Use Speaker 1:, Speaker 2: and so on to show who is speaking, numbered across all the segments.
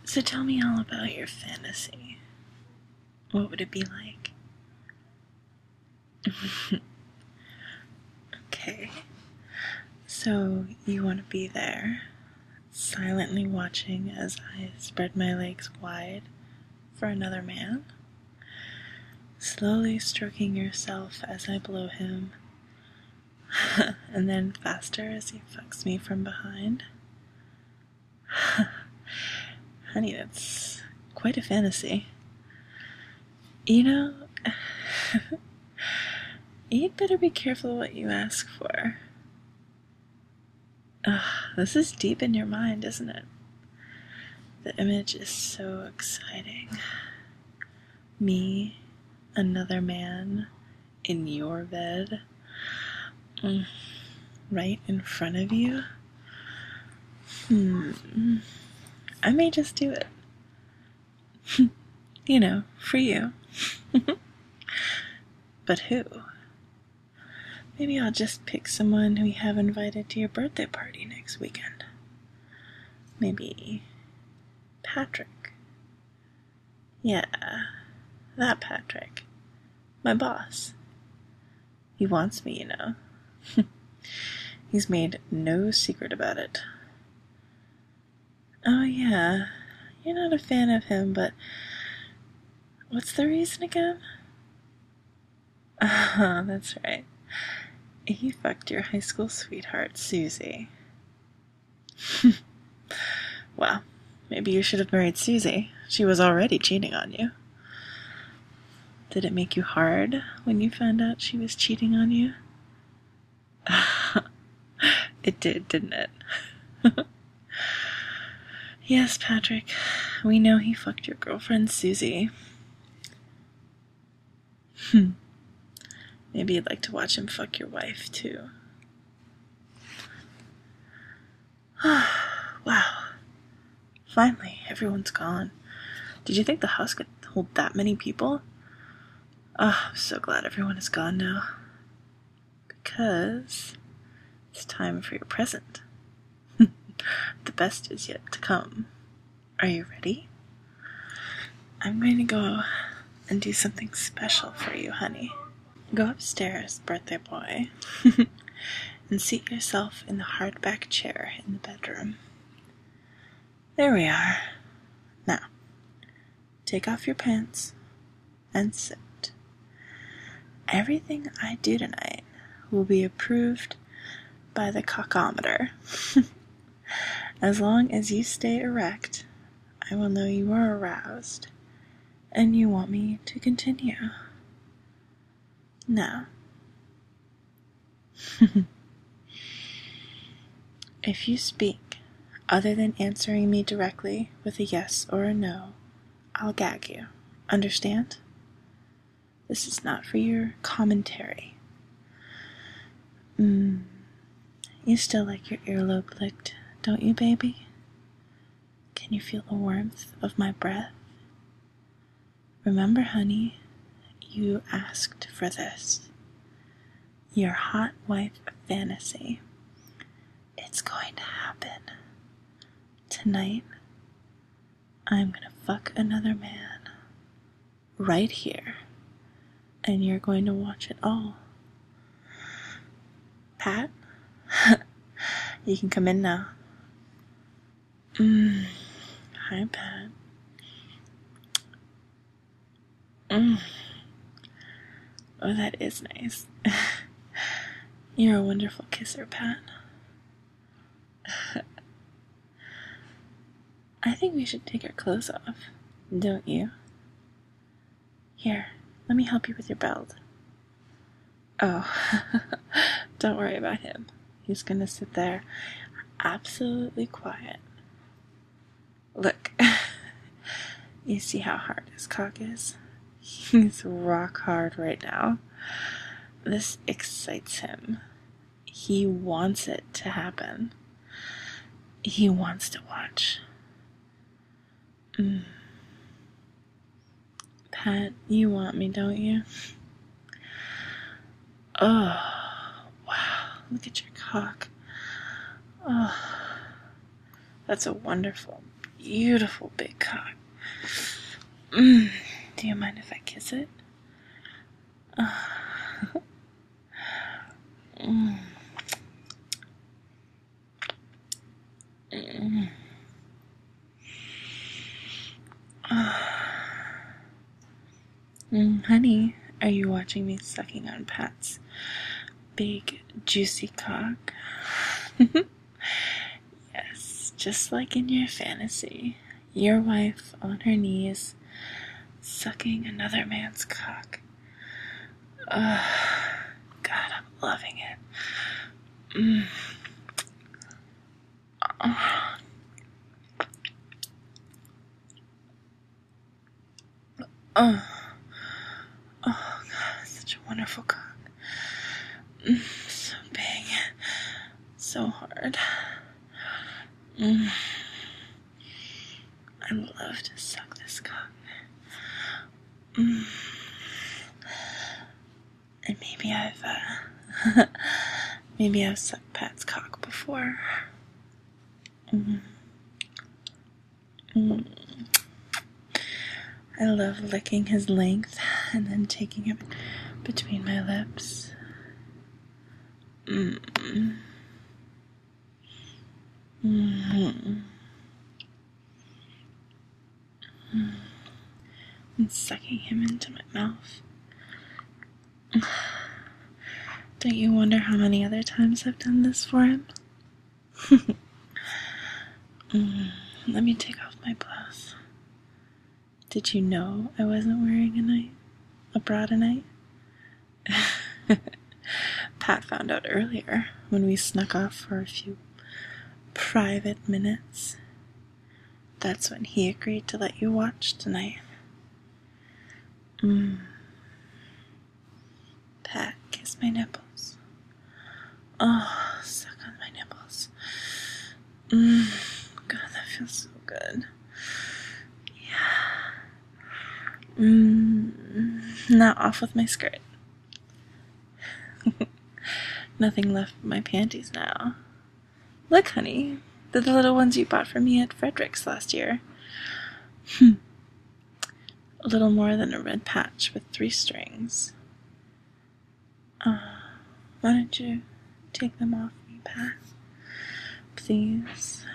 Speaker 1: So tell me all about your fantasy. What would it be like? Okay. So you want to be there, silently watching as I spread my legs wide for another man, slowly stroking yourself as I blow him, and then faster as he fucks me from behind. Honey, that's quite a fantasy. You know, you'd better be careful what you ask for. This is deep in your mind, isn't it? The image is so exciting. Me, another man, in your bed, right in front of you. I may just do it. You know, for you. But who? Maybe I'll just pick someone who you have invited to your birthday party next weekend. Maybe Patrick. Yeah, that Patrick. My boss. He wants me, you know. He's made no secret about it. Oh yeah, you're not a fan of him, but what's the reason again? That's right. He fucked your high school sweetheart, Susie. Well, maybe you should have married Susie. She was already cheating on you. Did it make you hard when you found out she was cheating on you? It did, didn't it? Yes, Patrick. We know he fucked your girlfriend, Susie. Maybe you'd like to watch him fuck your wife, too. Wow. Finally, everyone's gone. Did you think the house could hold that many people? I'm so glad everyone is gone now. Because it's time for your present. The best is yet to come. Are you ready? I'm going to go and do something special for you, honey. Go upstairs, birthday boy, and seat yourself in the hardback chair in the bedroom. There we are. Now, take off your pants and sit. Everything I do tonight will be approved by the cockometer. As long as you stay erect, I will know you are aroused, and you want me to continue. Now, if you speak other than answering me directly with a yes or a no, I'll gag you. Understand? This is not for your commentary. You still like your earlobe licked, don't you, baby? Can you feel the warmth of my breath? Remember, honey, you asked for this. Your hot wife fantasy. It's going to happen. Tonight, I'm gonna fuck another man. Right here. And you're going to watch it all. Pat? You can come in now. Hi, Pat. Oh, that is nice. You're a wonderful kisser, Pat. I think we should take our clothes off, don't you? Here, let me help you with your belt. Oh, don't worry about him. He's gonna sit there absolutely quiet. Look, you see how hard his cock is? He's rock hard right now. This excites him. He wants it to happen. He wants to watch. Pat, you want me, don't you? Oh, wow. Look at your cock. Oh, that's a wonderful, beautiful big cock. Do you mind if I kiss it? Honey, are you watching me sucking on Pat's big, juicy cock? Yes, just like in your fantasy. Your wife on her knees, sucking another man's cock. God, I'm loving it. Oh, God, such a wonderful cock. So big, so hard. I love to suck this cock. And maybe I've sucked Pat's cock before. I love licking his length and then taking it between my lips. And sucking him into my mouth. Don't you wonder how many other times I've done this for him? Let me take off my blouse. Did you know I wasn't wearing a bra tonight? Pat found out earlier when we snuck off for a few private minutes. That's when he agreed to let you watch tonight. Pat, kiss my nipples. Oh, suck on my nipples. God, that feels so good. Yeah. Now off with my skirt. Nothing left but my panties now. Look, honey, they're the little ones you bought for me at Frederick's last year. A little more than a red patch with 3 strings. Why don't you take them off me, Pat? Please.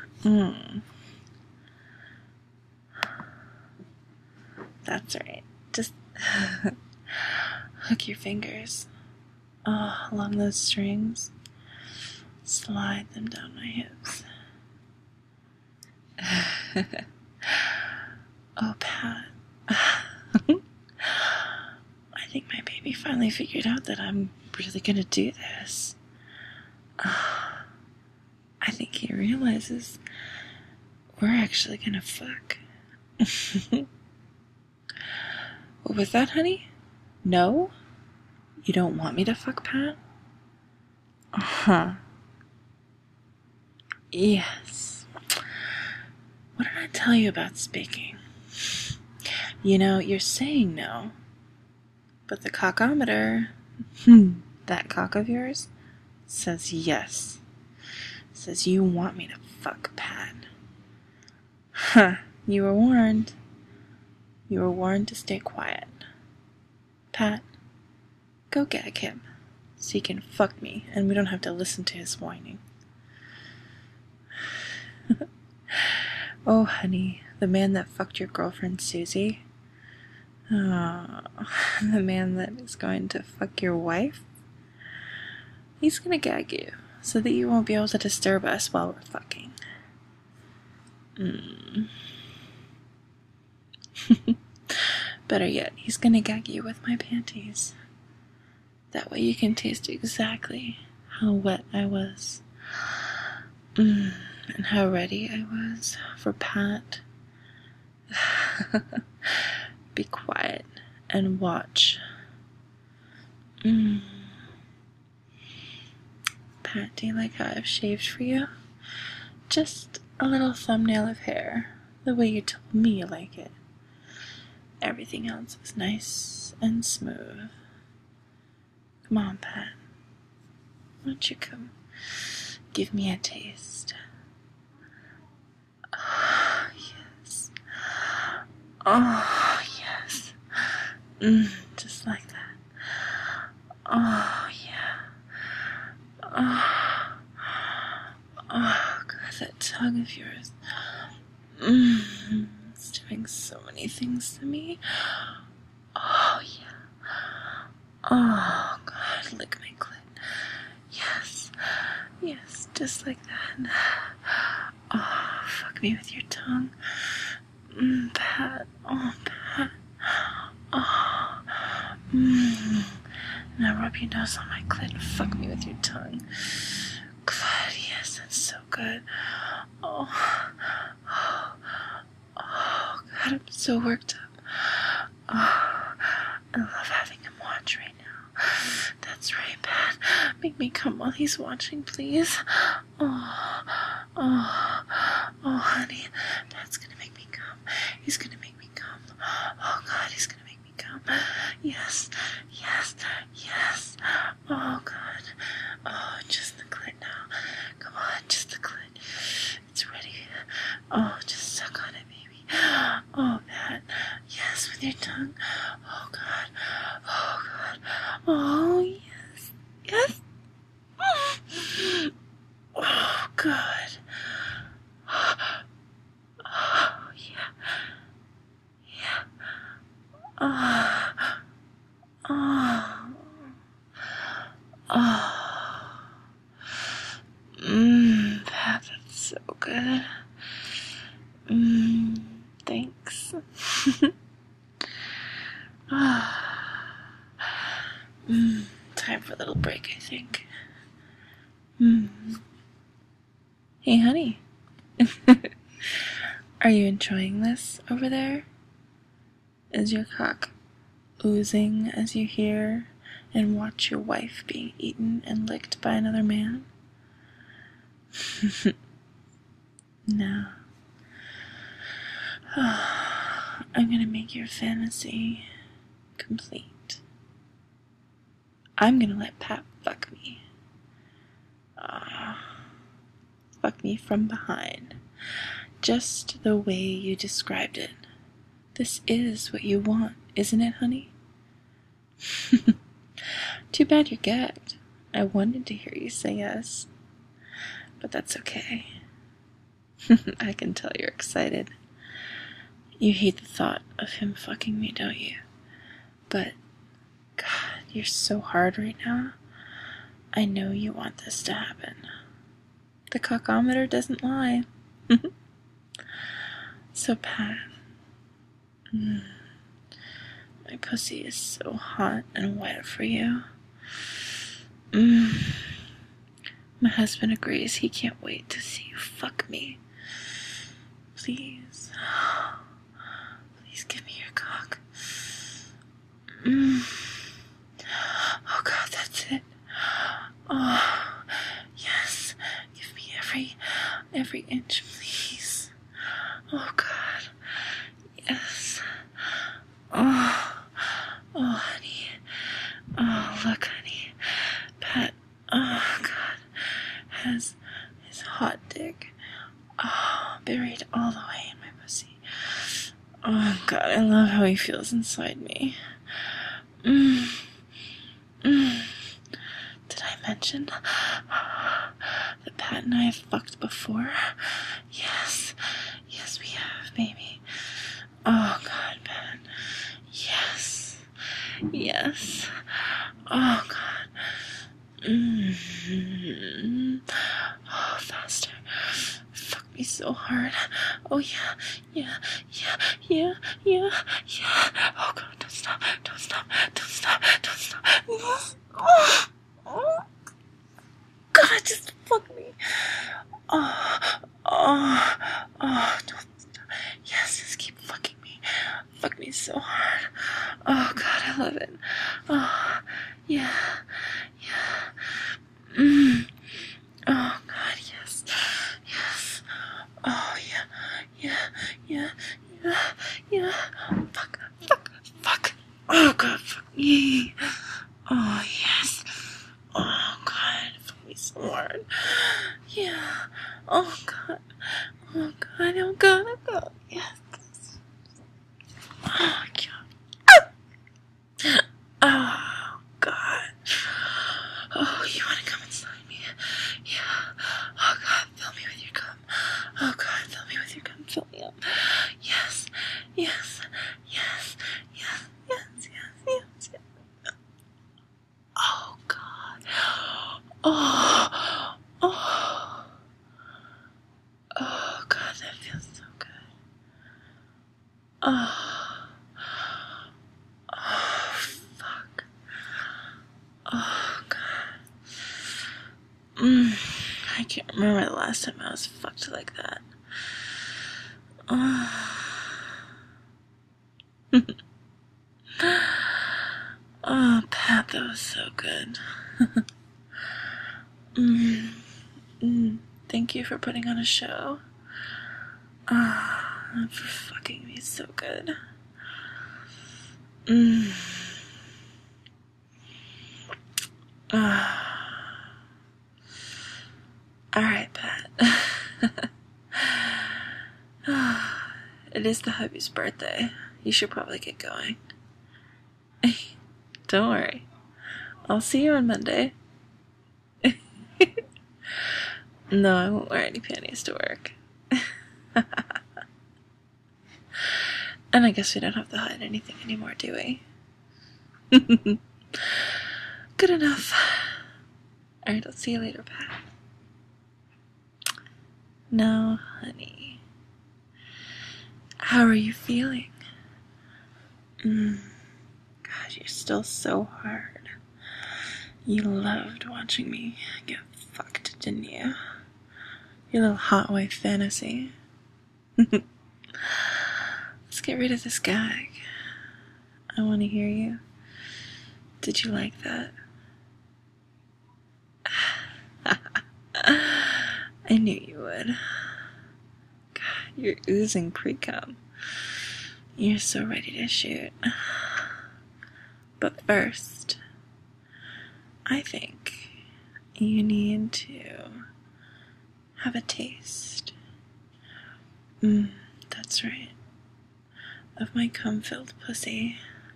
Speaker 1: That's right. Just hook your fingers along those strings. Slide them down my hips. Oh, Pat. I think my baby finally figured out that I'm really gonna do this. I think he realizes we're actually gonna fuck. What was that, honey? No? You don't want me to fuck Pat? Yes. What did I tell you about speaking? You know, you're saying no, but the cockometer, that cock of yours, says yes. Says you want me to fuck Pat. You were warned. You were warned to stay quiet. Pat, go gag him, so he can fuck me, and we don't have to listen to his whining. Oh, honey, the man that fucked your girlfriend Susie. Oh, the man that is going to fuck your wife. He's gonna gag you, so that you won't be able to disturb us while we're fucking. Better yet, he's gonna gag you with my panties. That way you can taste exactly how wet I was. And how ready I was for Pat. Be quiet and watch. Pat, do you like how I've shaved for you? Just a little thumbnail of hair, the way you told me you like it. Everything else was nice and smooth. Come on, Pat. Why don't you come give me a taste? Oh, yes. Just like that. Oh, yeah. Oh, God, that tongue of yours. It's doing so many things to me. Oh, yeah. Oh, God, lick my clit. Yes. Yes, just like that. Oh, fuck me with your tongue. Pat. Oh, Pat. Oh. Now rub your nose on my clit and fuck me with your tongue. God, yes, that's so good. Oh. Oh, God, I'm so worked up. Oh, I love having him watch right now. That's right, Pat. Make me come while he's watching, please. Oh, honey. Pat's gonna make me come. He's gonna make me come. Oh, God, he's gonna make me come. Yes. Oh, God. Oh, just the clit now. Come on, just the clit. It's ready. Oh, just suck on it, baby. Oh, Pat. Yes, with your tongue. Oh, God. Oh, yes. Oh, good. Oh, yeah. Oh. Pat, that's so good. Thanks. Time for a little break, I think. Hey, honey. Are you enjoying this over there? Is your cock oozing as you hear and watch your wife being eaten and licked by another man? No. I'm gonna make your fantasy complete. I'm gonna let Pat fuck me. Fuck me from behind. Just the way you described it. This is what you want, isn't it, honey? Too bad you're gagged. I wanted to hear you say yes. But that's okay. I can tell you're excited. You hate the thought of him fucking me, don't you? But, God, you're so hard right now. I know you want this to happen. The cockometer doesn't lie. So, Pat, my pussy is so hot and wet for you. My husband agrees he can't wait to see you fuck me. Please. Please give me your cock. Oh, God, that's it. Oh, yes. Give me every inch, please. Oh, God. Yes. Oh, honey. Oh, look, honey. Pat, oh, God, has his hot dick, buried all the way in my pussy. Oh, God, I love how he feels inside me. Did I mention that Pat and I have fucked before? Yes, we have, baby. Oh, God, Pat. Yes. Oh, God. Oh, faster. Fuck me so hard. Oh, yeah. Oh, God, don't stop. Oh, God, just fuck me. Oh, don't stop. Yes, just keep fucking me. Fuck me so hard. Oh, God, I love it. Oh, yeah. Oh, God, yes. Oh, yeah. Fuck. Oh, God, fuck me. Oh, yes. Oh, God, fuck me so hard. Yeah. Oh, God. Yes. Oh, God. Oh, God. Oh, you want to come inside me? Yeah. Oh, God, fill me with your cum. Oh, God, fill me with your cum. Fill me up. Yes. Yes. Yes. Yes. Yes. Yes. Yes. Yes. Oh, God. Oh. Oh. Oh, God, that feels so good. Oh. Oh, fuck. Oh, God. I can't remember the last time I was fucked like that. Oh. Oh, Pat, that was so good. Thank you for putting on a show. For fucking me so good. Alright, Pat. It is the hubby's birthday. You should probably get going. Don't worry. I'll see you on Monday. No, I won't wear any panties to work. And I guess we don't have to hide anything anymore, do we? Good enough. Alright, I'll see you later, Pat. Now, honey, how are you feeling? God, you're still so hard. You loved watching me get fucked, didn't you? Your little hot wife fantasy. Let's get rid of this gag. I want to hear you. Did you like that? I knew you would. God, you're oozing pre-cum. You're so ready to shoot. But first, I think you need to have a taste. That's right. Of my cum-filled pussy.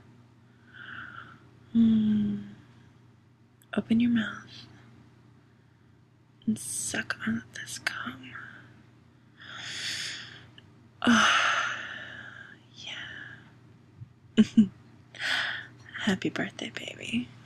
Speaker 1: Open your mouth and suck on this cum. Oh, yeah. Happy birthday, baby.